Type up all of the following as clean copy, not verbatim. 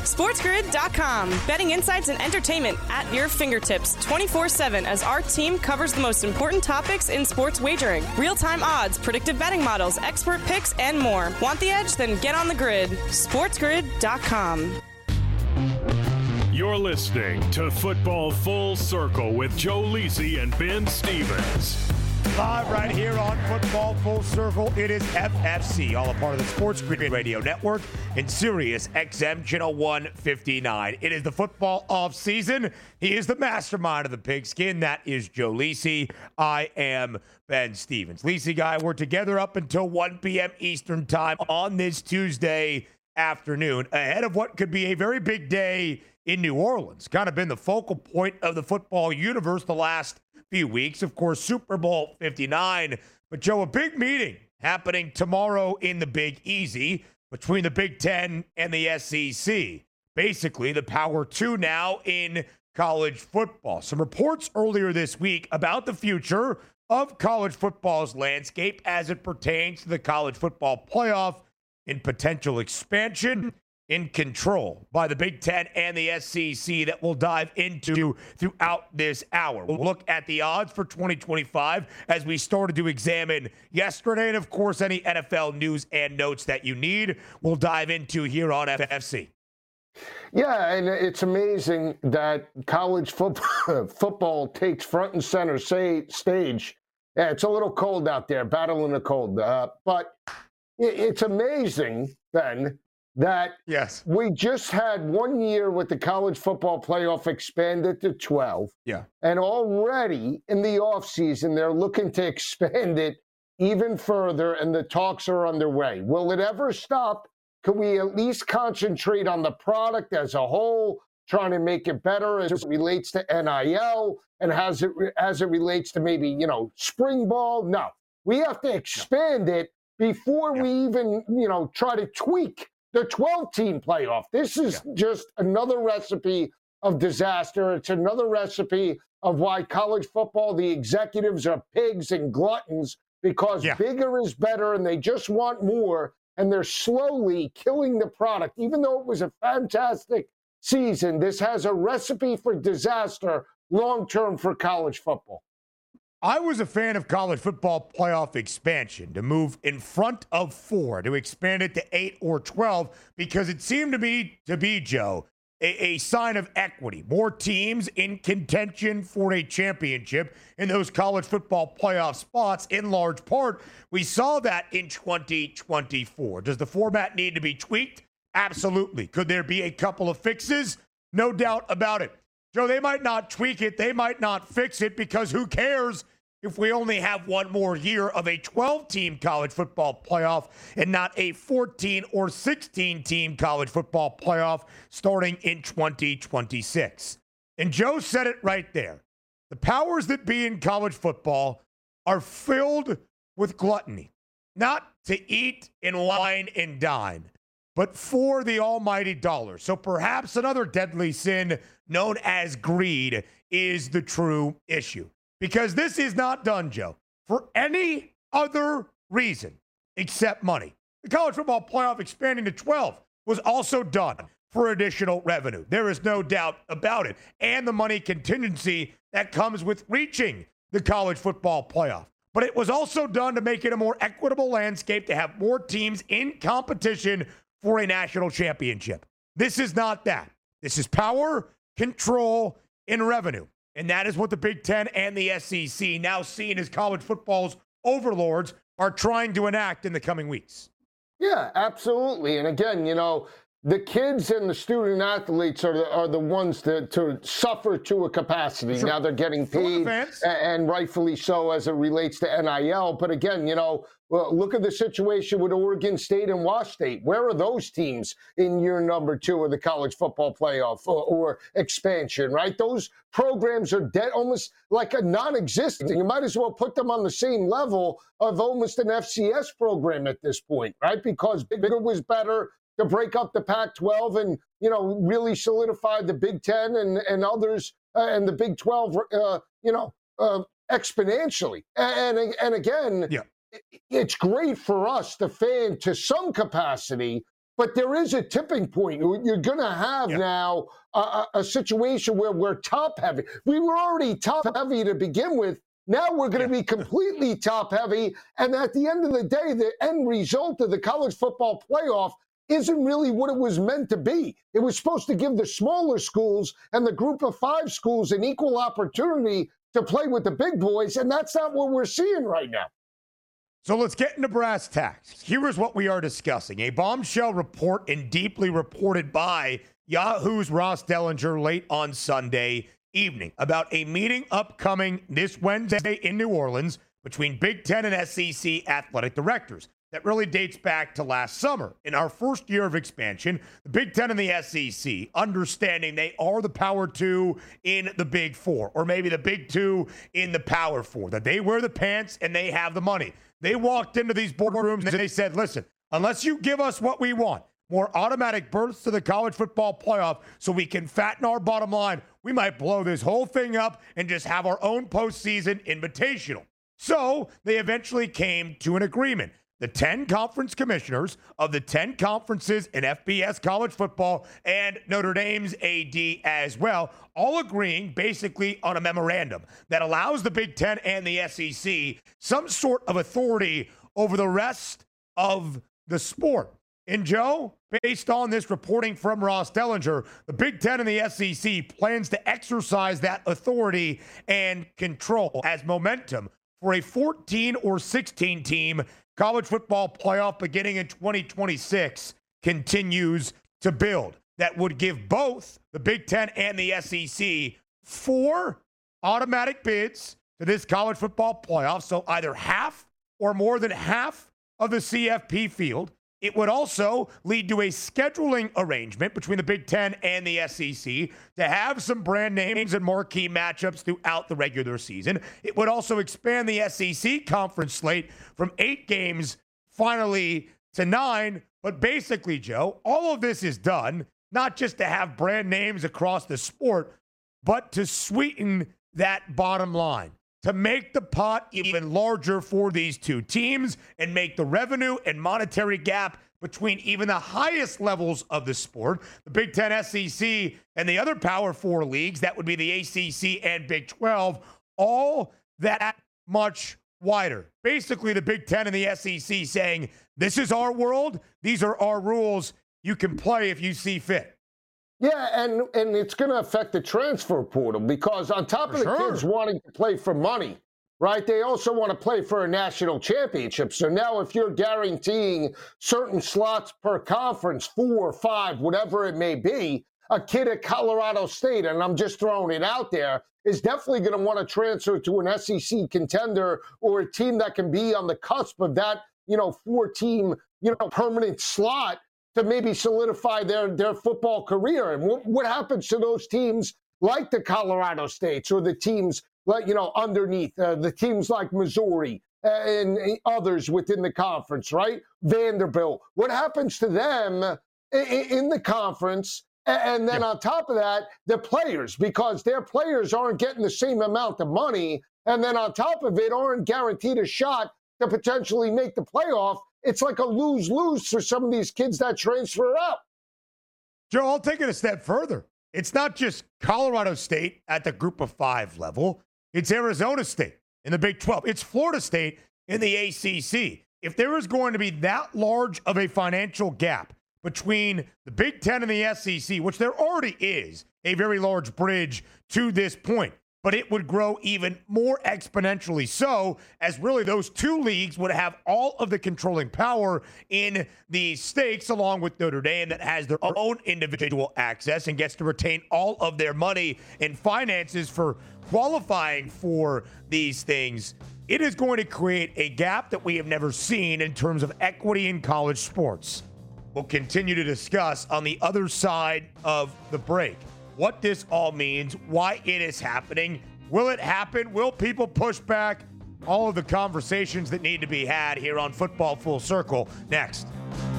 SportsGrid.com. Betting insights and entertainment at your fingertips 24/7 as our team covers the most important topics in sports wagering. Real-time odds, predictive betting models, expert picks, and more. Want the edge? Then get on the grid. SportsGrid.com. You're listening to Football Full Circle with Joe Lisi and Ben Stevens. Live right here on Football Full Circle. It is FFC, all a part of the Sports Grid Radio Network and Sirius XM Channel 159. It is the football offseason. He is the mastermind of the pigskin. That is Joe Lisi. I am Ben Stevens. Lisi guy, we're together up until 1 p.m. Eastern time on this Tuesday afternoon, ahead of what could be a very big day in New Orleans. Kind of been the focal point of the football universe the last few weeks. Of course, Super Bowl 59. But, Joe, a big meeting happening tomorrow in the Big Easy between the Big Ten and the SEC. Basically, the Power 2 now in college football. Some reports earlier this week about the future of college football's landscape as it pertains to the college football playoff in potential expansion, in control by the Big Ten and the SEC that we'll dive into throughout this hour. We'll look at the odds for 2025 as we started to examine yesterday, and of course, any NFL news and notes that you need, we'll dive into here on FFC. Yeah, and it's amazing that college football takes front and center stage. Yeah, it's a little cold out there, battling the cold, but it's amazing, Ben, that yes, we just had 1 year with the college football playoff expanded to 12. Yeah. And already in the offseason, they're looking to expand it even further, and the talks are underway. Will it ever stop? Can we at least concentrate on the product as a whole, trying to make it better as it relates to NIL and as it relates to maybe, spring ball? No. We have to expand it before we even, try to tweak the 12-team playoff. This is just another recipe of disaster. It's another recipe of why college football, the executives are pigs and gluttons because bigger is better and they just want more, and they're slowly killing the product. Even though it was a fantastic season, this has a recipe for disaster long-term for college football. I was a fan of college football playoff expansion to move in front of 4, to expand it to 8 or 12, because it seemed to be, Joe, a sign of equity. More teams in contention for a championship in those college football playoff spots, in large part. We saw that in 2024. Does the format need to be tweaked? Absolutely. Could there be a couple of fixes? No doubt about it. Joe, they might not tweak it. They might not fix it, because who cares if we only have one more year of a 12-team college football playoff and not a 14 or 16-team college football playoff starting in 2026. And Joe said it right there. The powers that be in college football are filled with gluttony, not to eat and wine and dine, but for the almighty dollar. So perhaps another deadly sin known as greed is the true issue. Because this is not done, Joe, for any other reason except money. The college football playoff expanding to 12 was also done for additional revenue. There is no doubt about it. And the money contingency that comes with reaching the college football playoff. But it was also done to make it a more equitable landscape, to have more teams in competition for a national championship. This is not that. This is power, control, and revenue. And that is what the Big Ten and the SEC, now seen as college football's overlords, are trying to enact in the coming weeks. Yeah, absolutely. And again, the kids and the student athletes are the ones to suffer to a capacity. Sure. Now they're getting paid, and rightfully so, as it relates to NIL. But again, look at the situation with Oregon State and Wash State. Where are those teams in year number 2 of the college football playoff or expansion, right? Those programs are dead, almost like a non-existent. You might as well put them on the same level of almost an FCS program at this point, right? Because bigger was better, to break up the Pac-12 and, really solidify the Big Ten and others and the Big 12, exponentially. And again, it's great for us, the fan, to some capacity, But there is a tipping point. You're going to have now a situation where we're top heavy. We were already top heavy to begin with. Now we're going to be completely top heavy. And at the end of the day, the end result of the college football playoff isn't really what it was meant to be. It was supposed to give the smaller schools and the group of 5 schools an equal opportunity to play with the big boys. And that's not what we're seeing right now. So let's get into brass tacks. Here is what we are discussing. A bombshell report and deeply reported by Yahoo's Ross Dellinger late on Sunday evening about a meeting upcoming this Wednesday in New Orleans between Big Ten and SEC athletic directors. That really dates back to last summer. In our first year of expansion, the Big Ten and the SEC, understanding they are the Power 2 in the Big 4, or maybe the Big 2 in the Power 4, that they wear the pants and they have the money. They walked into these boardrooms and they said, listen, unless you give us what we want, more automatic berths to the college football playoff so we can fatten our bottom line, we might blow this whole thing up and just have our own postseason invitational. So they eventually came to an agreement. The 10 conference commissioners of the 10 conferences in FBS college football and Notre Dame's AD as well, all agreeing basically on a memorandum that allows the Big Ten and the SEC some sort of authority over the rest of the sport. And Joe, based on this reporting from Ross Dellinger, the Big Ten and the SEC plans to exercise that authority and control as momentum for a 14 or 16 team college football playoff beginning in 2026 continues to build. That would give both the Big Ten and the SEC 4 automatic bids to this college football playoff, so either half or more than half of the CFP field. It would also lead to a scheduling arrangement between the Big Ten and the SEC to have some brand names and marquee matchups throughout the regular season. It would also expand the SEC conference slate from 8 games finally to 9. But basically, Joe, all of this is done not just to have brand names across the sport, but to sweeten that bottom line, to make the pot even larger for these two teams and make the revenue and monetary gap between even the highest levels of the sport, the Big Ten, SEC, and the other Power 4 leagues, that would be the ACC and Big 12, all that much wider. Basically, the Big Ten and the SEC saying, this is our world, these are our rules, you can play if you see fit. Yeah, and it's going to affect the transfer portal because on top of the kids wanting to play for money, right, they also want to play for a national championship. So now if you're guaranteeing certain slots per conference, 4 or 5, whatever it may be, a kid at Colorado State, and I'm just throwing it out there, is definitely going to want to transfer to an SEC contender or a team that can be on the cusp of that, 4-team, permanent slot to maybe solidify their football career. And what happens to those teams like the Colorado States or the teams like, underneath the teams like Missouri and others within the conference, right? Vanderbilt. What happens to them in the conference? And then on top of that, the players, because their players aren't getting the same amount of money. And then on top of it, aren't guaranteed a shot to potentially make the playoff. It's like a lose-lose for some of these kids that transfer up. Joe, I'll take it a step further. It's not just Colorado State at the group of 5 level. It's Arizona State in the Big 12. It's Florida State in the ACC. If there is going to be that large of a financial gap between the Big Ten and the SEC, which there already is a very large bridge to this point, but it would grow even more exponentially so, as really those two leagues would have all of the controlling power in the stakes, along with Notre Dame that has their own individual access and gets to retain all of their money and finances for qualifying for these things. It is going to create a gap that we have never seen in terms of equity in college sports. We'll continue to discuss on the other side of the break what this all means, why it is happening. Will it happen? Will people push back? All of the conversations that need to be had here on Football Full Circle next.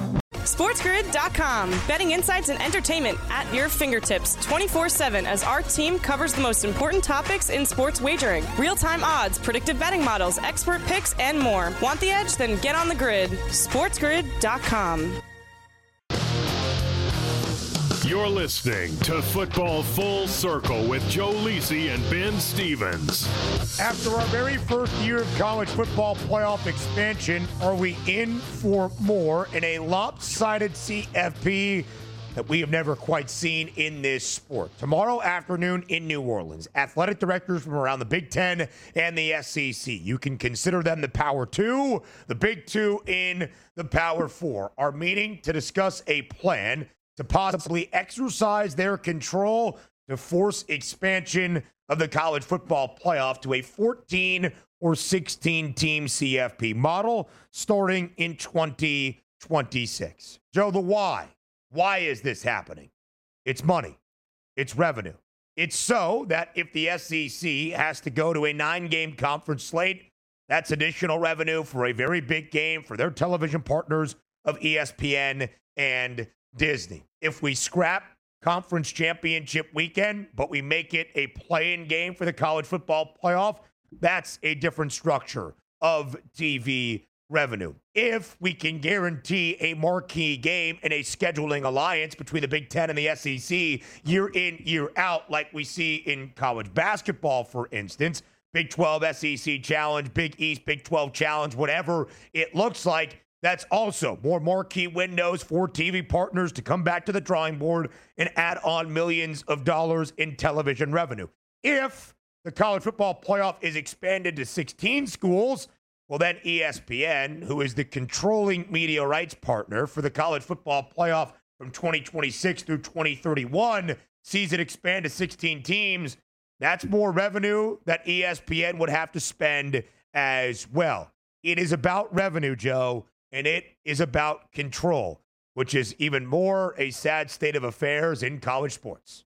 SportsGrid.com. Betting insights and entertainment at your fingertips 24/7 as our team covers the most important topics in sports wagering. Real-time odds, predictive betting models, expert picks, and more. Want the edge? Then get on the grid. SportsGrid.com. You're listening to Football Full Circle with Joe Lisi and Ben Stevens. After our very first year of college football playoff expansion, are we in for more in a lopsided CFP that we have never quite seen in this sport? Tomorrow afternoon in New Orleans, athletic directors from around the Big Ten and the SEC, you can consider them the Power Two, the Big Two in the Power Four, are meeting to discuss a plan to possibly exercise their control to force expansion of the college football playoff to a 14 or 16 team CFP model starting in 2026. Joe, the why. Why is this happening? It's money. It's revenue. It's so that if the SEC has to go to a 9-game conference slate, that's additional revenue for a very big game for their television partners of ESPN and Disney. If we scrap conference championship weekend, but we make it a play-in game for the college football playoff, that's a different structure of TV revenue. If we can guarantee a marquee game in a scheduling alliance between the Big Ten and the SEC year in, year out, like we see in college basketball, for instance, Big 12 SEC Challenge, Big East, Big 12 Challenge, whatever it looks like, that's also more marquee windows for TV partners to come back to the drawing board and add on millions of dollars in television revenue. If the college football playoff is expanded to 16 schools, well, then ESPN, who is the controlling media rights partner for the college football playoff from 2026 through 2031, sees it expand to 16 teams. That's more revenue that ESPN would have to spend as well. It is about revenue, Joe, and it is about control, which is even more a sad state of affairs in college sports.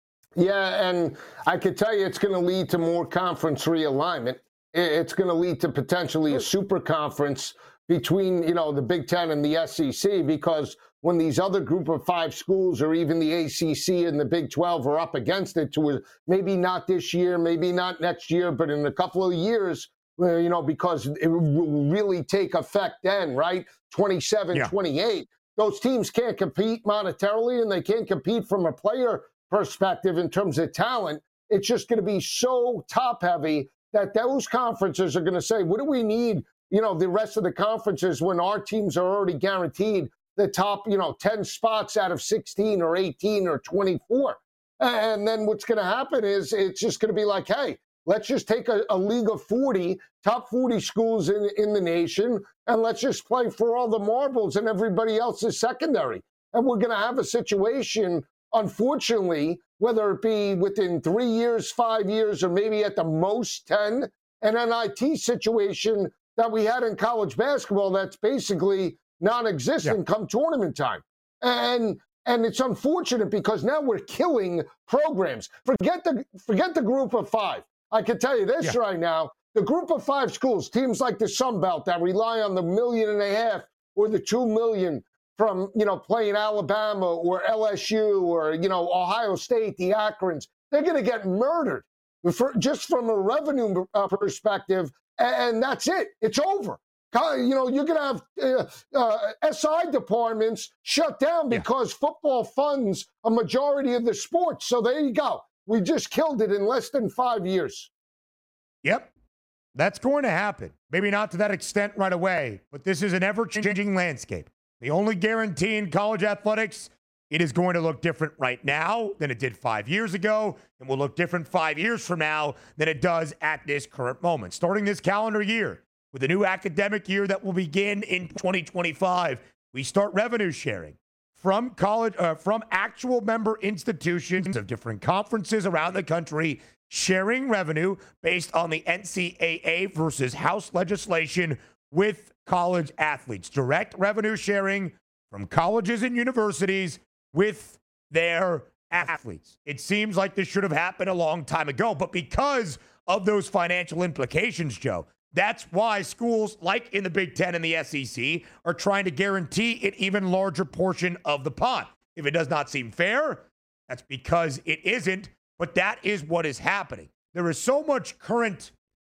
Yeah, and I could tell you it's going to lead to more conference realignment. It's going to lead to potentially a super conference between, the Big Ten and the SEC, because when these other group of 5 schools or even the ACC and the Big 12 are up against it to maybe not this year, maybe not next year, but in a couple of years, because it will really take effect then, right? 27, 28. Those teams can't compete monetarily and they can't compete from a player perspective in terms of talent. It's just going to be so top heavy that those conferences are going to say, what do we need, the rest of the conferences when our teams are already guaranteed the top, 10 spots out of 16 or 18 or 24. And then what's going to happen is it's just going to be like, hey, let's just take a league of 40, top 40 schools in the nation, and let's just play for all the marbles and everybody else is secondary. And we're going to have a situation, unfortunately, whether it be within 3 years, 5 years, or maybe at the most 10, an NIT situation that we had in college basketball that's basically non-existent come tournament time. And it's unfortunate because now we're killing programs. Forget the group of 5. I can tell you this right now. The group of 5 schools, teams like the Sun Belt that rely on the $1.5 million or the $2 million from, playing Alabama or LSU or, Ohio State, the Akrons, they're going to get murdered just from a revenue perspective. And that's it. It's over. You're going to have SI departments shut down because football funds a majority of the sports. So there you go. We just killed it in less than 5 years. Yep. That's going to happen. Maybe not to that extent right away, but this is an ever-changing landscape. The only guarantee in college athletics, it is going to look different right now than it did 5 years ago, and will look different 5 years from now than it does at this current moment. Starting this calendar year, with a new academic year that will begin in 2025, we start revenue sharing from college, from actual member institutions of different conferences around the country, sharing revenue based on the NCAA versus House legislation with college athletes. Direct revenue sharing from colleges and universities with their athletes. It seems like this should have happened a long time ago, but because of those financial implications, Joe, that's why schools like in the Big Ten and the SEC are trying to guarantee an even larger portion of the pie. If it does not seem fair, that's because it isn't, but that is what is happening. There is so much current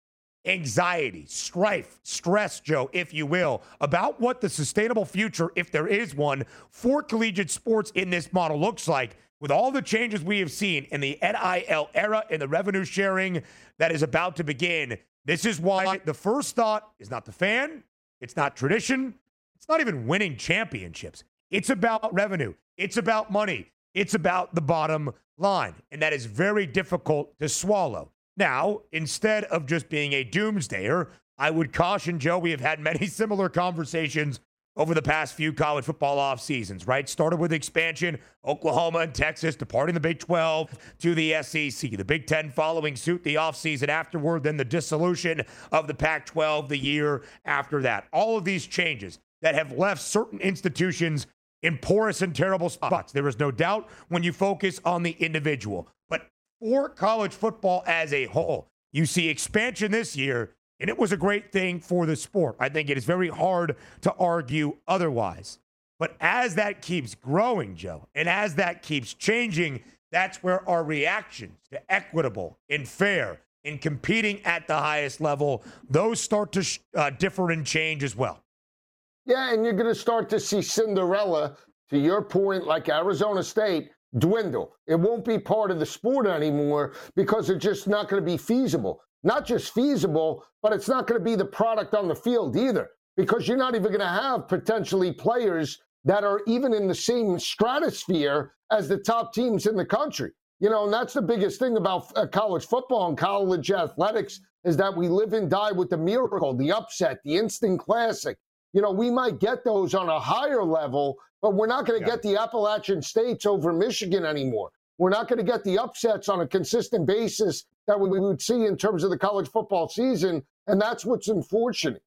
anxiety, strife, stress, Joe, if you will, about what the sustainable future, if there is one, for collegiate sports in this model looks like, with all the changes we have seen in the NIL era and the revenue sharing that is about to begin. This is why the first thought is not the fan, it's not tradition, it's not even winning championships. It's about revenue, it's about money, it's about the bottom line, and that is very difficult to swallow. Now, instead of just being a doomsdayer, I would caution, Joe, we have had many similar conversations over the past few college football off seasons, right? Started with expansion, Oklahoma and Texas departing the Big 12 to the SEC, the Big 10 following suit the offseason afterward, then the dissolution of the Pac-12 the year after that. All of these changes that have left certain institutions in porous and terrible spots. There is no doubt when you focus on the individual. But for college football as a whole, you see expansion this year, and it was a great thing for the sport. I think it is very hard to argue otherwise. But as that keeps growing, Joe, and as that keeps changing, that's where our reactions to equitable and fair and competing at the highest level, those start to differ and change as well. Yeah, and you're going to start to see Cinderella, to your point, like Arizona State, dwindle. It won't be part of the sport anymore because it's just not going to be feasible. Not just feasible, but it's not going to be the product on the field either, because you're not even going to have potentially players that are even in the same stratosphere as the top teams in the country. You know, and that's the biggest thing about college football and college athletics is that we live and die with the miracle, the upset, the instant classic. You know, we might get those on a higher level, but we're not going to get the Appalachian States over Michigan anymore. We're not going to get the upsets on a consistent basis that we would see in terms of the college football season, and that's what's unfortunate.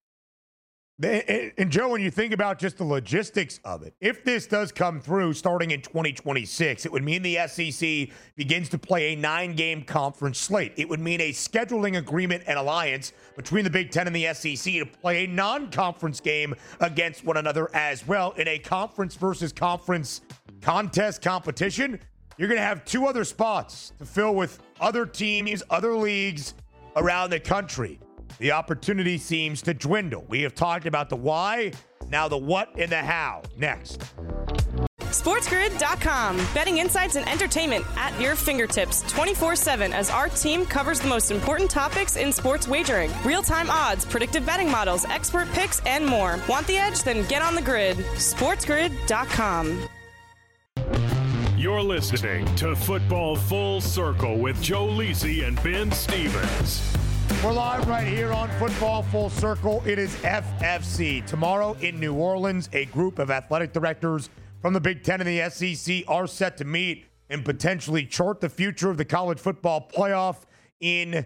And Joe, when you think about just the logistics of it, if this does come through starting in 2026, it would mean the SEC begins to play a 9-game conference slate. It would mean a scheduling agreement and alliance between the Big Ten and the SEC to play a non-conference game against one another as well in a conference versus conference contest competition. You're going to have 2 other spots to fill with other teams, other leagues around the country. The opportunity seems to dwindle. We have talked about the why, now the what and the how. Next. SportsGrid.com. Betting insights and entertainment at your fingertips 24/7 as our team covers the most important topics in sports wagering. Real-time odds, predictive betting models, expert picks, and more. Want the edge? Then get on the grid. SportsGrid.com. You're listening to Football Full Circle with Joe Lisi and Ben Stevens. We're live right here on Football Full Circle. It is FFC. Tomorrow in New Orleans, a group of athletic directors from the Big Ten and the SEC are set to meet and potentially chart the future of the college football playoff in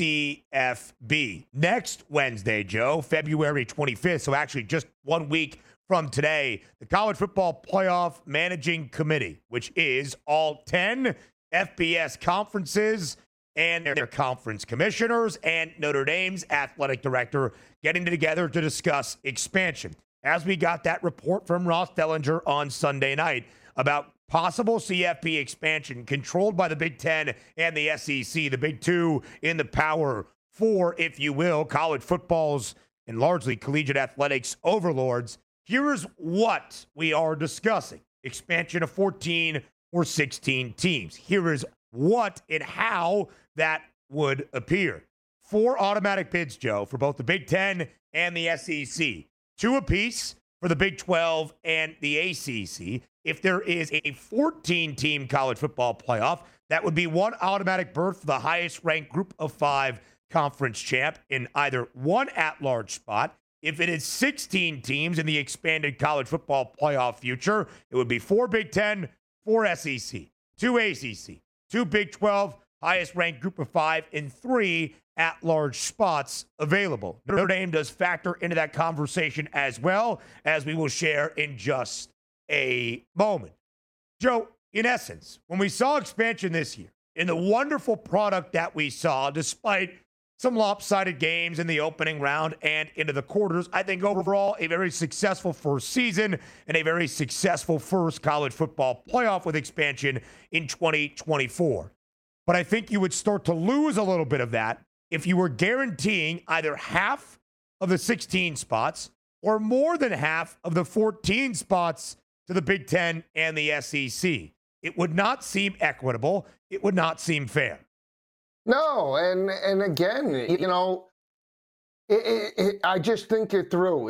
CFB. Next Wednesday, Joe, February 25th, so actually just 1 week from today, the College Football Playoff Managing Committee, which is all 10 FBS conferences and their conference commissioners and Notre Dame's athletic director getting together to discuss expansion. As we got that report from Ross Dellinger on Sunday night about possible CFP expansion controlled by the Big Ten and the SEC, the Big Two in the Power Four, if you will, college football's and largely collegiate athletics overlords. Here's what we are discussing. Expansion of 14 or 16 teams. Here is what and how that would appear. 4 automatic bids, Joe, for both the Big Ten and the SEC. 2 apiece for the Big 12 and the ACC. If there is a 14-team college football playoff, that would be 1 automatic berth for the highest-ranked group of 5 conference champ in either 1 at-large spot. If it is 16 teams in the expanded college football playoff future, it would be 4 Big Ten, 4 SEC, 2 ACC, 2 Big 12, highest-ranked group of 5, and 3 at-large spots available. Notre Dame does factor into that conversation as well, as we will share in just a moment. Joe, in essence, when we saw expansion this year, in the wonderful product that we saw, despite some lopsided games in the opening round and into the quarters, I think overall a very successful first season and a very successful first college football playoff with expansion in 2024. But I think you would start to lose a little bit of that if you were guaranteeing either half of the 16 spots or more than half of the 14 spots to the Big Ten and the SEC. It would not seem equitable. It would not seem fair. No, and again, I just think it through.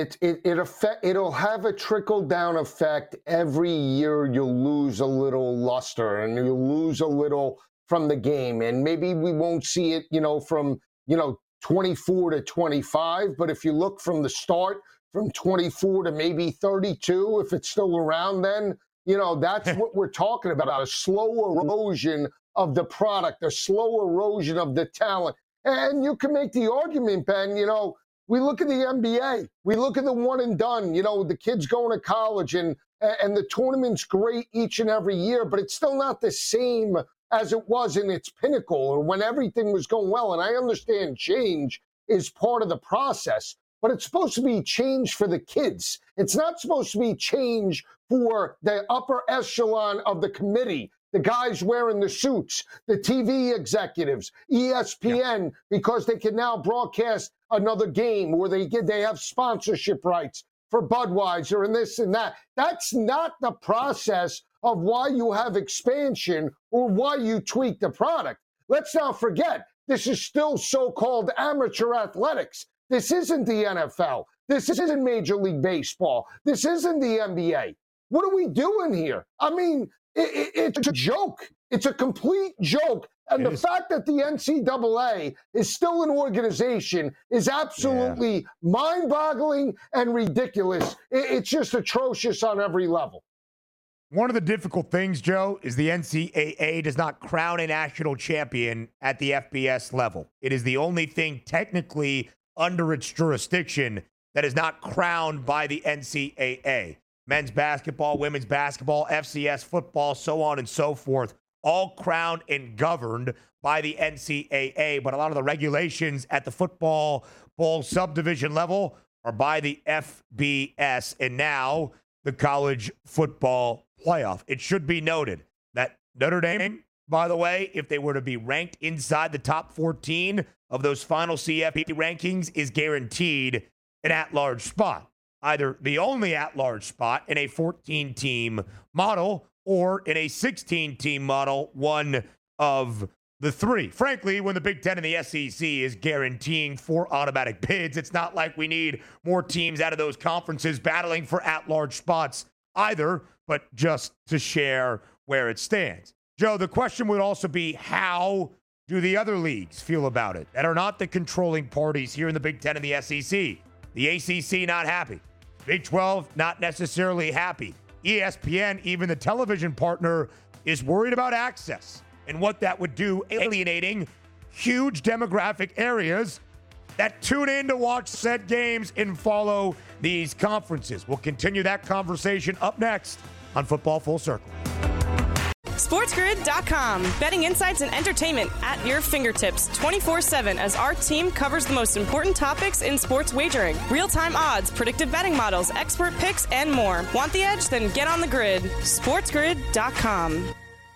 It'll have a trickle down effect. Every year you'll lose a little luster and you'll lose a little from the game, and maybe we won't see it, from 24 to 25. But if you look from the start, from 24 to maybe 32, if it's still around, then that's what we're talking about, a slow erosion of the product, a slow erosion of the talent. And you can make the argument, Ben, we look at the NBA, we look at the one and done, the kids going to college, and the tournament's great each and every year, but it's still not the same as it was in its pinnacle or when everything was going well. And I understand change is part of the process, but it's supposed to be change for the kids. It's not supposed to be change for the upper echelon of the committee, the guys wearing the suits, the TV executives, ESPN, because they can now broadcast another game, or they have sponsorship rights for Budweiser and this and that. That's not the process of why you have expansion or why you tweak the product. Let's not forget, this is still so-called amateur athletics. This isn't the NFL. This isn't Major League Baseball. This isn't the NBA. What are we doing here? I mean, it's a joke. It's a complete joke. And the fact that the NCAA is still an organization is absolutely mind-boggling and ridiculous. It's just atrocious on every level. One of the difficult things, Joe, is the NCAA does not crown a national champion at the FBS level. It is the only thing technically under its jurisdiction that is not crowned by the NCAA. Men's basketball, women's basketball, FCS football, so on and so forth, all crowned and governed by the NCAA. But a lot of the regulations at the football bowl subdivision level are by the FBS. And now the college football playoff. It should be noted that Notre Dame, by the way, if they were to be ranked inside the top 14 of those final CFP rankings, is guaranteed an at-large spot. Either the only at-large spot in a 14-team model or in a 16-team model, one of the three. Frankly, when the Big Ten and the SEC is guaranteeing 4 automatic bids, it's not like we need more teams out of those conferences battling for at-large spots either, but just to share where it stands. Joe, the question would also be, how do the other leagues feel about it that are not the controlling parties here in the Big Ten and the SEC? The ACC not happy. Big 12 not necessarily happy. ESPN, even the television partner, is worried about access and what that would do, alienating huge demographic areas that tune in to watch said games and follow these conferences. We'll continue that conversation up next on Football Full Circle. SportsGrid.com. Betting insights and entertainment at your fingertips 24/7 as our team covers the most important topics in sports wagering. Real-time odds, predictive betting models, expert picks, and more. Want the edge? Then get on the grid. SportsGrid.com.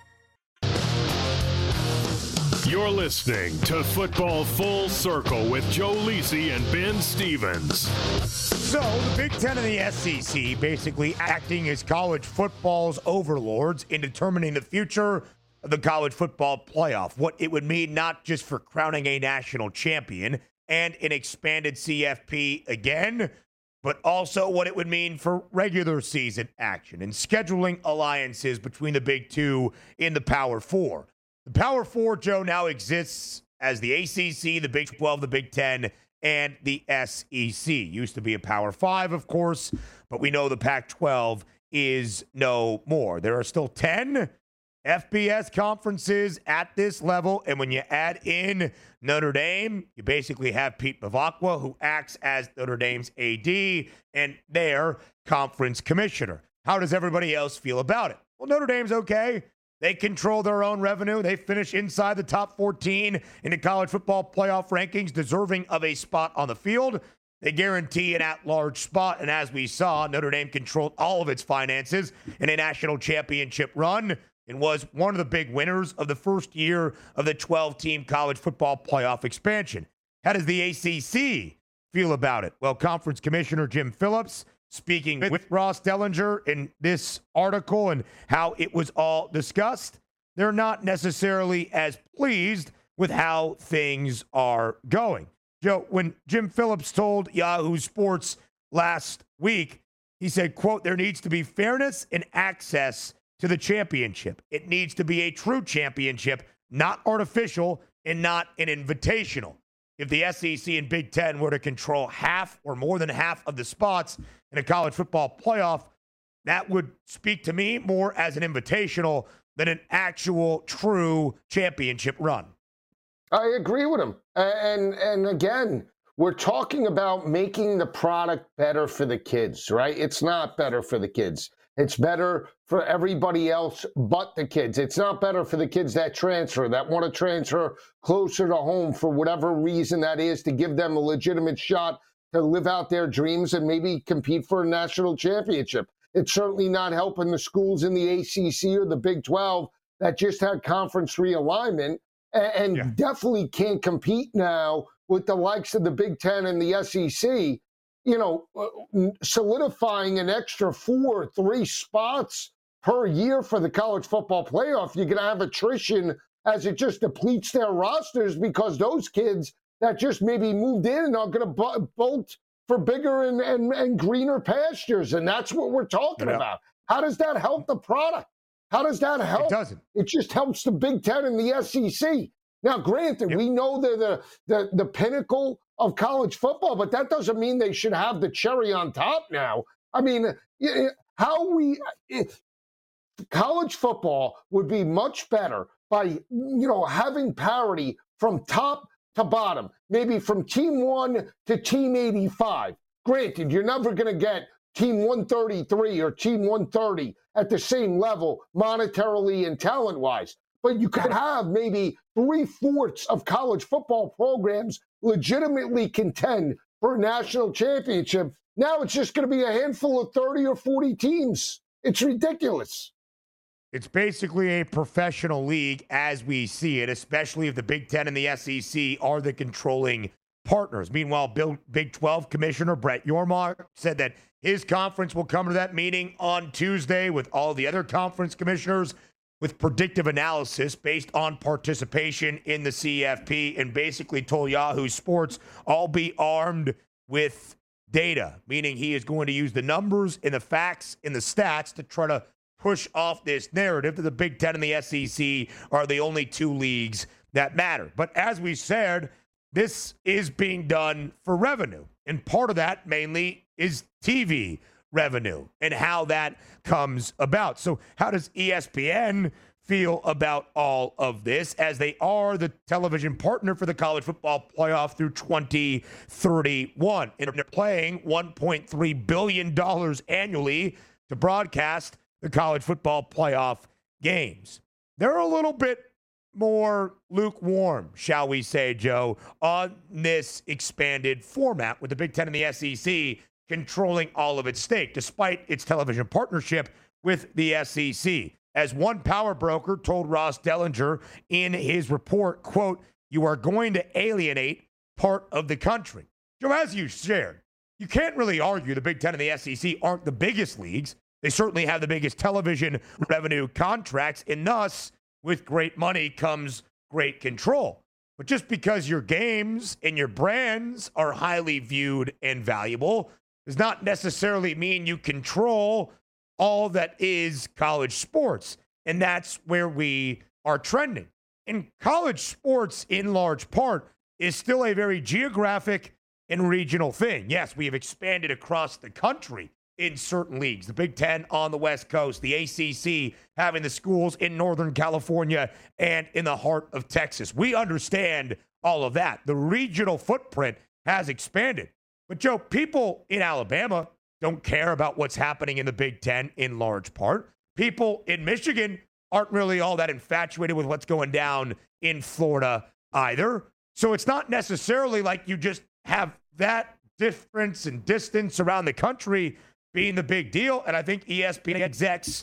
You're listening to Football Full Circle with Joe Lisi and Ben Stevens. So the Big Ten and the SEC basically acting as college football's overlords in determining the future of the college football playoff. What it would mean not just for crowning a national champion and an expanded CFP again, but also what it would mean for regular season action and scheduling alliances between the Big Two in the Power Four. The Power Four, Joe, now exists as the ACC, the Big 12, the Big Ten, and the SEC. Used to be a Power 5, of course, but we know the Pac-12 is no more. There are still 10 FBS conferences at this level, and when you add in Notre Dame, you basically have Pete Bevacqua, who acts as Notre Dame's AD and their conference commissioner. How does everybody else feel about it? Well, Notre Dame's okay. They control their own revenue. They finish inside the top 14 in the college football playoff rankings, deserving of a spot on the field. They guarantee an at-large spot, and as we saw, Notre Dame controlled all of its finances in a national championship run. and was one of the big winners of the first year of the 12-team college football playoff expansion. How does the ACC feel about it? Well, Conference Commissioner Jim Phillips speaking with Ross Dellinger in this article and how it was all discussed, they're not necessarily as pleased with how things are going. Joe, when Jim Phillips told Yahoo Sports last week, he said, quote, there needs to be fairness and access to the championship. It needs to be a true championship, not artificial and not an invitational. If the SEC and Big Ten were to control half or more than half of the spots in a college football playoff, that would speak to me more as an invitational than an actual true championship run. I agree with him. And again, we're talking about making the product better for the kids, right? It's not better for the kids. It's better for everybody else but the kids. It's not better for the kids that transfer, that want to transfer closer to home for whatever reason that is, to give them a legitimate shot to live out their dreams and maybe compete for a national championship. It's certainly not helping the schools in the ACC or the Big 12 that just had conference realignment and definitely can't compete now with the likes of the Big Ten and the SEC. You know, solidifying an extra 4 or 3 spots per year for the college football playoff, you're going to have attrition as it just depletes their rosters because those kids that just maybe moved in are going to bolt for bigger and greener pastures. And that's what we're talking about. How does that help the product? How does that help? It doesn't. It just helps the Big Ten and the SEC. Now, granted, we know they're the pinnacle of college football, but that doesn't mean they should have the cherry on top now. I mean, college football would be much better by, having parity from top to bottom, maybe from team 1 to team 85. Granted, you're never going to get team 133 or team 130 at the same level monetarily and talent-wise. But you could have maybe 3/4 of college football programs legitimately contend for a national championship. Now it's just going to be a handful of 30 or 40 teams. It's ridiculous. It's basically a professional league as we see it, especially if the Big Ten and the SEC are the controlling partners. Meanwhile, Big 12 Commissioner Brett Yormark said that his conference will come to that meeting on Tuesday with all the other conference commissioners with predictive analysis based on participation in the CFP, and basically told Yahoo Sports, I'll be armed with data, meaning he is going to use the numbers and the facts and the stats to try to push off this narrative that the Big Ten and the SEC are the only 2 leagues that matter. But as we said, this is being done for revenue, and part of that mainly is TV revenue and how that comes about. So how does ESPN feel about all of this, as they are the television partner for the college football playoff through 2031? And they're paying $1.3 billion annually to broadcast the college football playoff games. They're a little bit more lukewarm, shall we say, Joe, on this expanded format with the Big Ten and the SEC controlling all of its stake, despite its television partnership with the SEC. As one power broker told Ross Dellinger in his report, quote, you are going to alienate part of the country. Joe, as you shared, you can't really argue the Big Ten and the SEC aren't the biggest leagues. They certainly have the biggest television revenue contracts, and thus, with great money comes great control. But just because your games and your brands are highly viewed and valuable does not necessarily mean you control all that is college sports. And that's where we are trending. And college sports, in large part, is still a very geographic and regional thing. Yes, we have expanded across the country in certain leagues. The Big Ten on the West Coast, the ACC having the schools in Northern California and in the heart of Texas. We understand all of that. The regional footprint has expanded. But, Joe, people in Alabama don't care about what's happening in the Big Ten in large part. People in Michigan aren't really all that infatuated with what's going down in Florida either. So it's not necessarily like you just have that difference and distance around the country being the big deal. And I think ESPN execs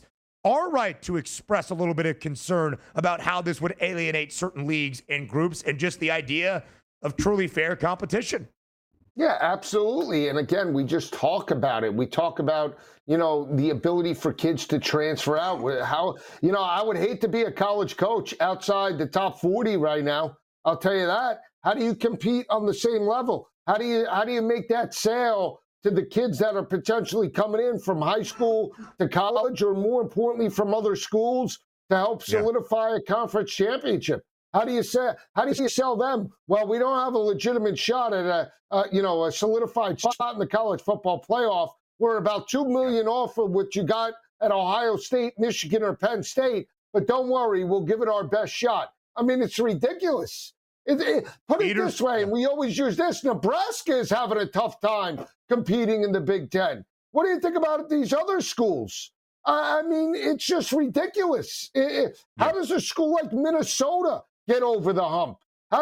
our right to express a little bit of concern about how this would alienate certain leagues and groups and just the idea of truly fair competition. Yeah, absolutely. And again, we just talk about it. We talk about, the ability for kids to transfer out. How, I would hate to be a college coach outside the top 40 right now. I'll tell you that. How do you compete on the same level? How do you make that sale to the kids that are potentially coming in from high school to college, or more importantly, from other schools to help solidify a conference championship? How do you sell them? Well, we don't have a legitimate shot at a solidified spot in the college football playoff. We're about $2 million off of what you got at Ohio State, Michigan, or Penn State. But don't worry, we'll give it our best shot. I mean, it's ridiculous. Put it this way, and we always use this: Nebraska is having a tough time competing in the Big Ten. What do you think about these other schools? I mean, it's just ridiculous. How does a school like Minnesota get over the hump? How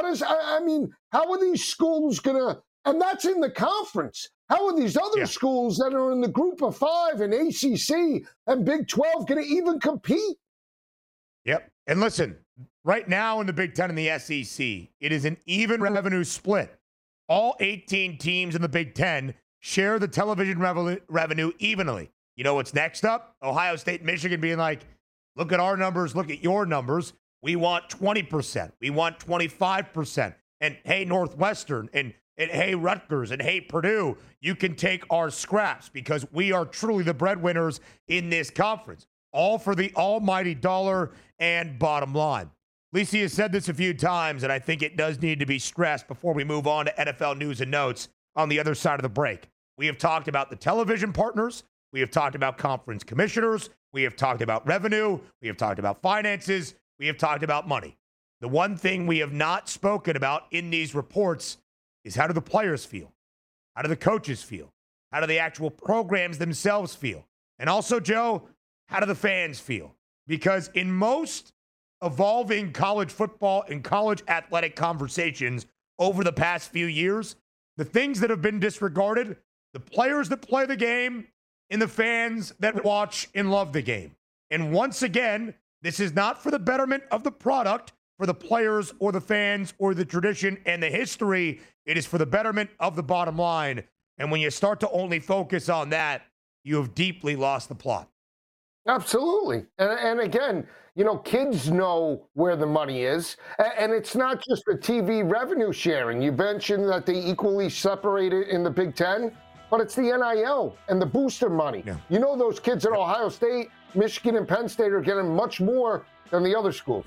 are these schools going to, and that's in the conference, how are these other schools that are in the group of five and ACC and Big 12 going to even compete? Yep. And listen, right now in the Big Ten and the SEC, it is an even revenue split. All 18 teams in the Big Ten share the television revenue evenly. You know what's next up? Ohio State and Michigan being like, look at our numbers, look at your numbers. We want 20%. We want 25%. And hey, Northwestern, and hey, Rutgers, and hey, Purdue, you can take our scraps because we are truly the breadwinners in this conference. All for the almighty dollar and bottom line. Lisi has said this a few times, and I think it does need to be stressed before we move on to NFL news and notes on the other side of the break. We have talked about the television partners. We have talked about conference commissioners. We have talked about revenue. We have talked about finances. We have talked about money. The one thing we have not spoken about in these reports is how do the players feel? How do the coaches feel? How do the actual programs themselves feel? And also, Joe, how do the fans feel? Because in most evolving college football and college athletic conversations over the past few years, the things that have been disregarded, the players that play the game and the fans that watch and love the game. And once again, this is not for the betterment of the product, for the players or the fans or the tradition and the history. It is for the betterment of the bottom line. And when you start to only focus on that, you have deeply lost the plot. Absolutely. And again, kids know where the money is. And it's not just the TV revenue sharing. You mentioned that they equally separate it in the Big Ten, but it's the NIL and the booster money. Yeah. Those kids at Ohio State, Michigan, and Penn State are getting much more than the other schools.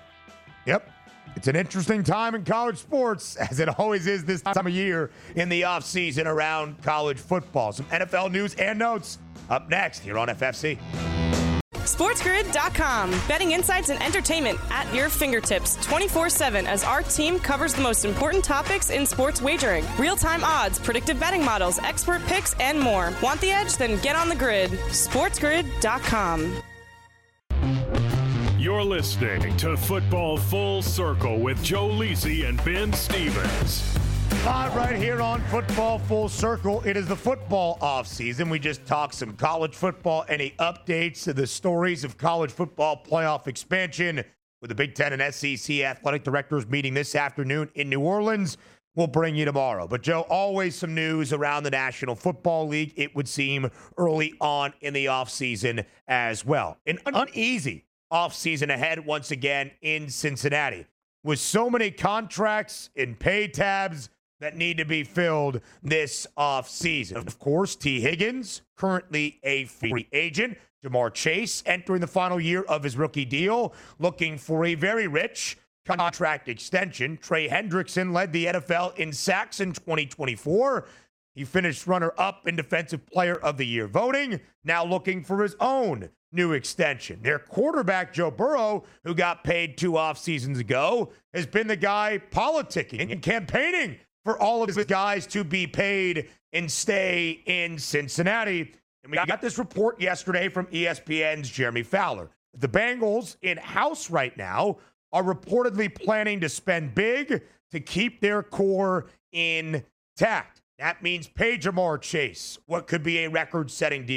Yep. It's an interesting time in college sports, as it always is this time of year in the offseason around college football. Some NFL news and notes up next here on FFC. SportsGrid.com. Betting insights and entertainment at your fingertips 24/7 as our team covers the most important topics in sports wagering. Real-time odds, predictive betting models, expert picks, and more. Want the edge? Then get on the grid. SportsGrid.com. You're listening to Football Full Circle with Joe Lisi and Ben Stevens. Live right here on Football Full Circle. It is the football offseason. We just talked some college football. Any updates to the stories of college football playoff expansion with the Big Ten and SEC athletic directors meeting this afternoon in New Orleans? We'll bring you tomorrow. But, Joe, always some news around the National Football League, it would seem, early on in the offseason as well. An uneasy offseason ahead once again in Cincinnati with so many contracts and pay tabs that need to be filled this offseason. Of course, T. Higgins, currently a free agent. Ja'Marr Chase entering the final year of his rookie deal, looking for a very rich contract extension. Trey Hendrickson led the NFL in sacks in 2024. He finished runner-up in Defensive Player of the Year voting, now looking for his own new extension. Their quarterback, Joe Burrow, who got paid 2 off seasons ago, has been the guy politicking and campaigning for all of his guys to be paid and stay in Cincinnati. And we got this report yesterday from ESPN's Jeremy Fowler. The Bengals in-house right now are reportedly planning to spend big to keep their core intact. That means pay Ja'Marr Chase what could be a record-setting deal.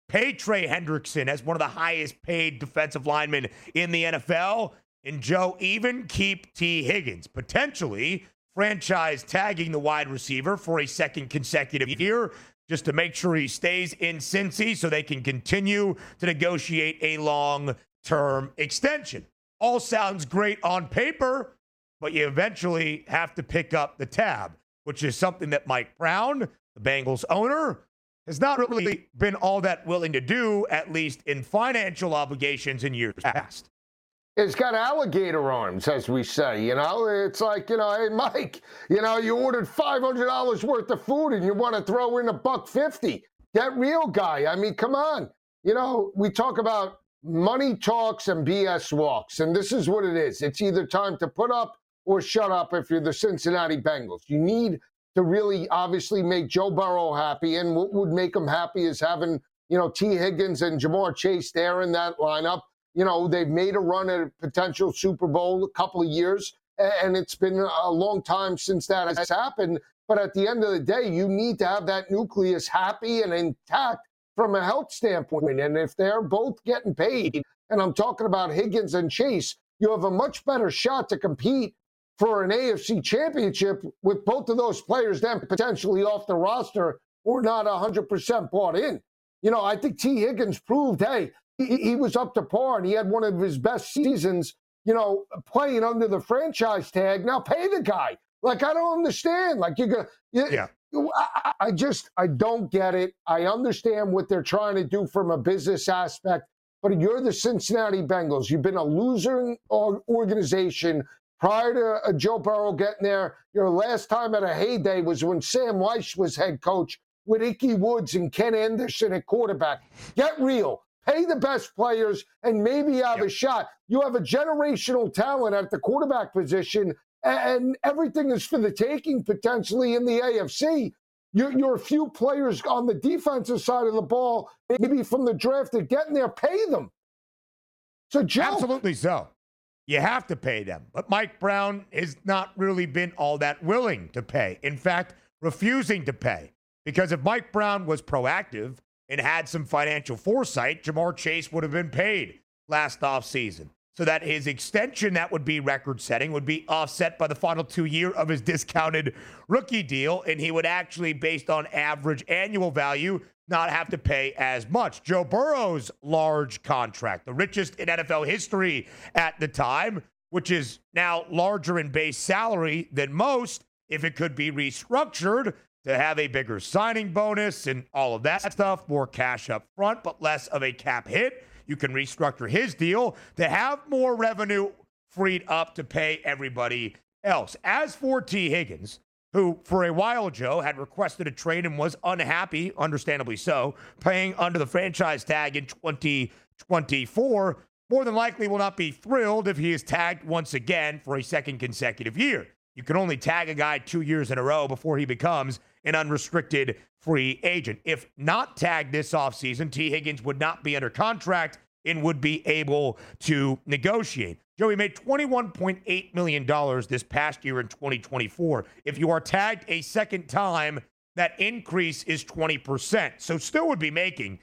pay Trey Hendrickson as one of the highest paid defensive linemen in the NFL, and Joe, even keep T. Higgins, potentially franchise tagging the wide receiver for a second consecutive year just to make sure he stays in Cincy so they can continue to negotiate a long-term extension. All sounds great on paper, but you eventually have to pick up the tab, which is something that Mike Brown, the Bengals owner, has not really been all that willing to do, at least in financial obligations in years past. It's got alligator arms, as we say, you know. It's like, you know, hey, Mike, you know, you ordered $500 worth of food and you want to throw in $150. Get real, guy. I mean, come on. You know, we talk about money talks and BS walks, and this is what it is. It's either time to put up or shut up if you're the Cincinnati Bengals. You need to really obviously make Joe Burrow happy, and what would make him happy is having, you know, T. Higgins and Ja'Marr Chase there in that lineup. You know, they've made a run at a potential Super Bowl a couple of years, and it's been a long time since that has happened. But at the end of the day, you need to have that nucleus happy and intact from a health standpoint. And if they're both getting paid, and I'm talking about Higgins and Chase, you have a much better shot to compete for an AFC championship with both of those players then potentially off the roster or not 100% bought in. You know, I think T. Higgins proved, hey, he was up to par and he had one of his best seasons, you know, playing under the franchise tag. Now pay the guy. Like, I don't understand. Like, you're going to, I don't get it. I understand what they're trying to do from a business aspect, but you're the Cincinnati Bengals. You've been a losing organization prior to Joe Burrow getting there. Your last time at a heyday was when Sam Weiss was head coach with Ickey Woods and Ken Anderson at quarterback. Get real. Pay the best players, and maybe you have a shot. You have a generational talent at the quarterback position, and everything is for the taking potentially in the AFC. You're a few players on the defensive side of the ball, maybe from the draft, that getting there. Pay them. So, Joe, absolutely so. You have to pay them. But Mike Brown has not really been all that willing to pay. In fact, refusing to pay. Because if Mike Brown was proactive and had some financial foresight, Ja'Marr Chase would have been paid last offseason. So that his extension, that would be record-setting, would be offset by the final 2 year of his discounted rookie deal, and he would actually, based on average annual value, not have to pay as much. Joe Burrow's large contract, the richest in NFL history at the time, which is now larger in base salary than most, if it could be restructured to have a bigger signing bonus and all of that stuff, more cash up front, but less of a cap hit. You can restructure his deal to have more revenue freed up to pay everybody else. As for T. Higgins, who for a while, Joe, had requested a trade and was unhappy, understandably so, paying under the franchise tag in 2024, more than likely will not be thrilled if he is tagged once again for a second consecutive year. You can only tag a guy 2 years in a row before he becomes an unrestricted free agent. If not tagged this offseason, T. Higgins would not be under contract and would be able to negotiate. Joey made $21.8 million this past year in 2024. If you are tagged a second time, that increase is 20%. So still would be making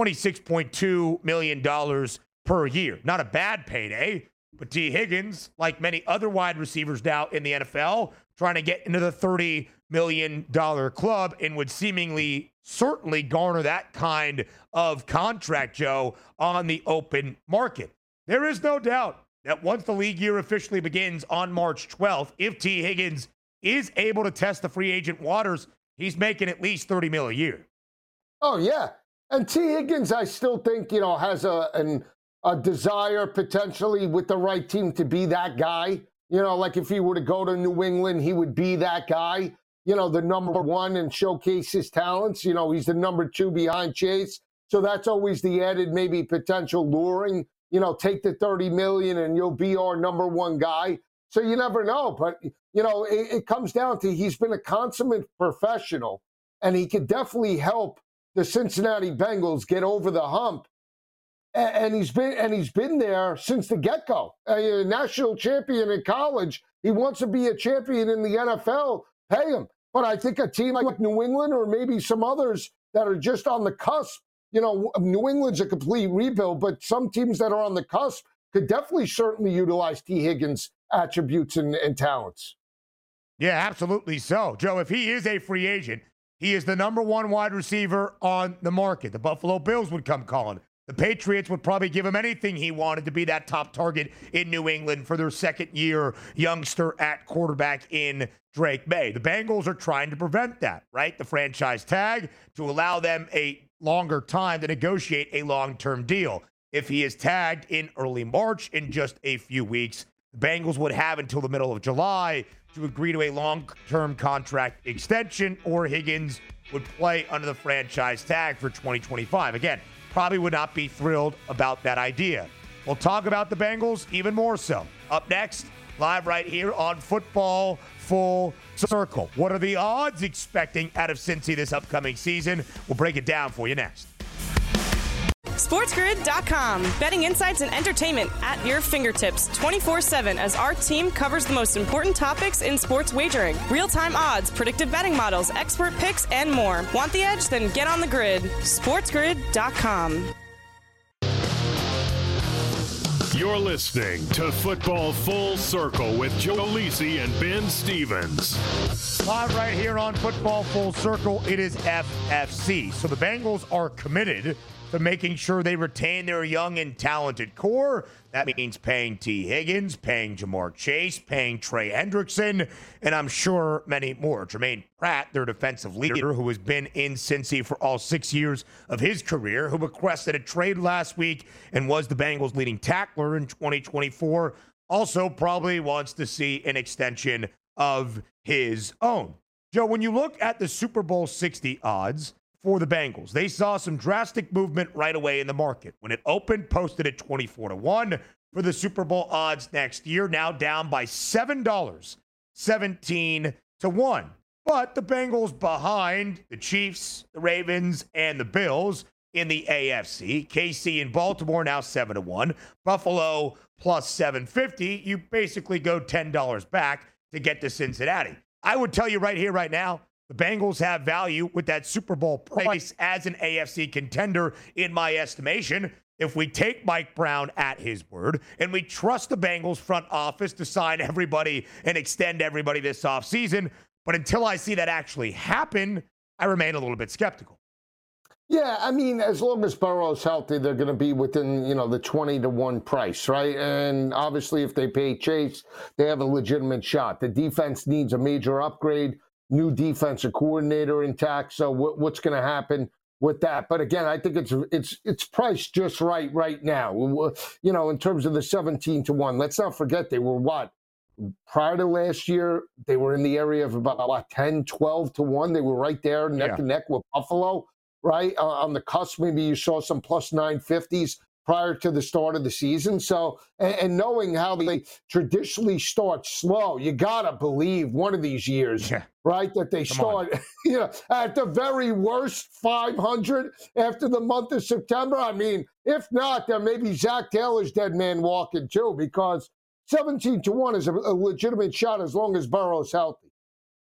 $26.2 million per year. Not a bad payday, but T. Higgins, like many other wide receivers now in the NFL, trying to get into the $30 million club and would seemingly certainly garner that kind of contract, Joe, on the open market. There is no doubt that once the league year officially begins on March 12th, if T. Higgins is able to test the free agent waters, he's making at least $30 million a year. Oh, yeah. And T. Higgins, I still think, has a desire potentially with the right team to be that guy. Like if he were to go to New England, he would be that guy, the number one and showcase his talents. He's the number two behind Chase. So that's always the added maybe potential luring, take the $30 million and you'll be our number one guy. So you never know. But, it comes down to he's been a consummate professional and he could definitely help the Cincinnati Bengals get over the hump. And he's been there since the get-go. A national champion in college. He wants to be a champion in the NFL. Pay him. But I think a team like New England or maybe some others that are just on the cusp New England's a complete rebuild, but some teams that are on the cusp could definitely certainly utilize T. Higgins' attributes and talents. Yeah, absolutely so. Joe, if he is a free agent, he is the number one wide receiver on the market. The Buffalo Bills would come calling. The Patriots would probably give him anything he wanted to be that top target in New England for their second-year youngster at quarterback in Drake May. The Bengals are trying to prevent that, right? The franchise tag to allow them a longer time to negotiate a long-term deal. If he is tagged in early March, in just a few weeks, the Bengals would have until the middle of July to agree to a long-term contract extension, or Higgins would play under the franchise tag for 2025. Again, probably would not be thrilled about that idea. We'll talk about the Bengals even more so. Up next, live right here on Football Full Circle. What are the odds expecting out of Cincy this upcoming season? We'll break it down for you next. SportsGrid.com. Betting insights and entertainment at your fingertips 24/7 as our team covers the most important topics in sports wagering. Real-time odds, predictive betting models, expert picks, and more. Want the edge? Then get on the grid. SportsGrid.com. You're listening to Football Full Circle with Joe Lisi and Ben Stevens. Live right here on Football Full Circle, it is FFC. So the Bengals are committed to making sure they retain their young and talented core. That means paying T. Higgins, paying Ja'Marr Chase, paying Trey Hendrickson, and I'm sure many more. Jermaine Pratt, their defensive leader, who has been in Cincy for all 6 years of his career, who requested a trade last week and was the Bengals' leading tackler in 2024, also probably wants to see an extension of his own. Joe, when you look at the Super Bowl 60 odds for the Bengals, they saw some drastic movement right away in the market. When it opened, posted at 24-1 for the Super Bowl odds next year, now down by $7, 17-1. But the Bengals behind the Chiefs, the Ravens, and the Bills in the AFC. KC and Baltimore now 7-1. Buffalo plus 750. You basically go $10 back to get to Cincinnati. I would tell you right here, right now, the Bengals have value with that Super Bowl price as an AFC contender, in my estimation. If we take Mike Brown at his word and we trust the Bengals front office to sign everybody and extend everybody this offseason, but until I see that actually happen, I remain a little bit skeptical. Yeah, I mean, as long as Burrow's healthy, they're going to be within, the 20-1 price, right? And obviously, if they pay Chase, they have a legitimate shot. The defense needs a major upgrade. New defensive coordinator intact. So what's going to happen with that? But again, I think it's priced just right now. In terms of the 17-1. Let's not forget they were prior to last year, they were in the area of about 10, 12-1. They were right there neck and neck with Buffalo, right? On the cusp, maybe you saw some plus 950s prior to the start of the season. So, and knowing how they traditionally start slow, you got to believe one of these years, right, that they start, at the very worst 500 after the month of September. I mean, if not, then maybe Zach Taylor's dead man walking too, because 17-1 is a legitimate shot as long as Burrow's healthy.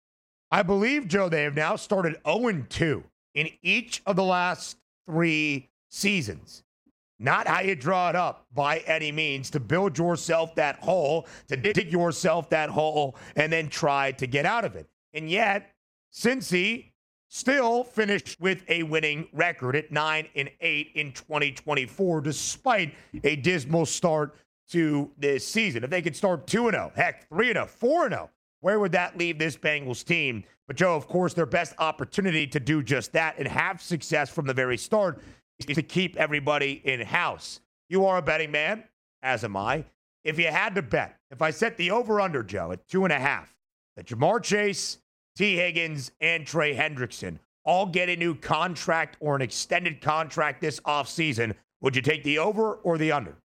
I believe, Joe, they have now started 0-2 in each of the last 3 seasons. Not how you draw it up by any means, to build yourself that hole, to dig yourself that hole, and then try to get out of it. And yet, Cincy still finished with a winning record at 9-8 in 2024, despite a dismal start to this season. If they could start 2-0, heck, 3-0, 4-0, where would that leave this Bengals team? But Joe, of course, their best opportunity to do just that and have success from the very start is to keep everybody in-house. You are a betting man, as am I. If you had to bet, if I set the over-under, Joe, at 2.5, that Ja'Marr Chase, T. Higgins, and Trey Hendrickson all get a new contract or an extended contract this offseason, would you take the over or the under?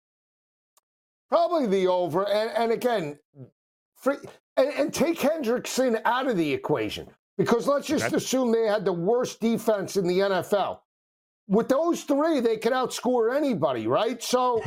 Probably the over. And again, and take Hendrickson out of the equation, because let's just assume they had the worst defense in the NFL. With those 3, they could outscore anybody, right? So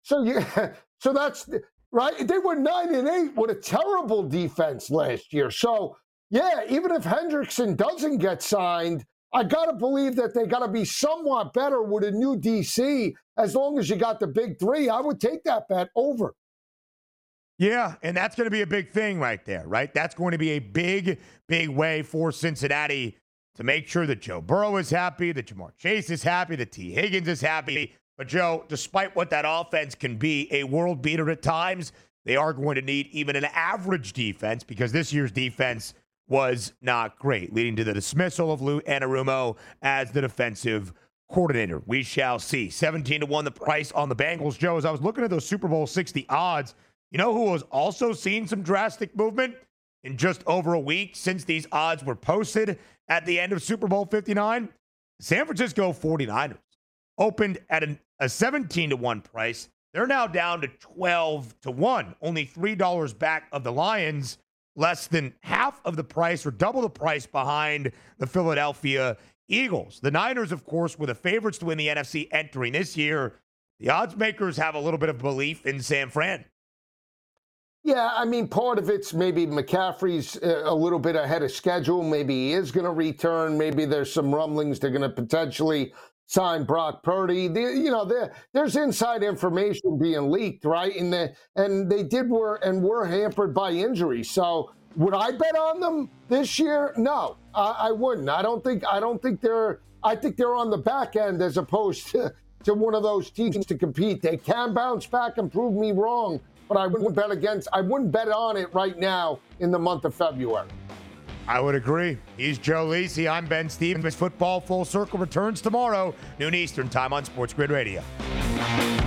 that's right. They were 9-8 with a terrible defense last year. So yeah, even if Hendrickson doesn't get signed, I got to believe that they got to be somewhat better with a new DC. As long as you got the big three, I would take that bet over. Yeah, and that's going to be a big thing right there, right? That's going to be a big, big way for Cincinnati to make sure that Joe Burrow is happy, that Jamar Chase is happy, that T. Higgins is happy. But, Joe, despite what that offense can be, a world beater at times, they are going to need even an average defense because this year's defense was not great, leading to the dismissal of Lou Anarumo as the defensive coordinator. We shall see. 17-1 the price on the Bengals. Joe, as I was looking at those Super Bowl 60 odds, you know who has also seen some drastic movement in just over a week since these odds were posted at the end of Super Bowl 59? San Francisco 49ers opened at a 17-1 price. They're now down to 12-1, only $3 back of the Lions, less than half of the price or double the price behind the Philadelphia Eagles. The Niners, of course, were the favorites to win the NFC entering this year. The odds makers have a little bit of belief in San Fran. Yeah, I mean, part of it's maybe McCaffrey's a little bit ahead of schedule. Maybe he is going to return. Maybe there's some rumblings they're going to potentially sign Brock Purdy. There's inside information being leaked, right? And they were hampered by injury. So would I bet on them this year? No, I wouldn't. I think they're on the back end as opposed to one of those teams to compete. They can bounce back and prove me wrong, but I wouldn't bet on it right now in the month of February. I would agree. He's Joe Lisi. I'm Ben Stevens. Football Full Circle returns tomorrow, noon Eastern time on Sports Grid Radio.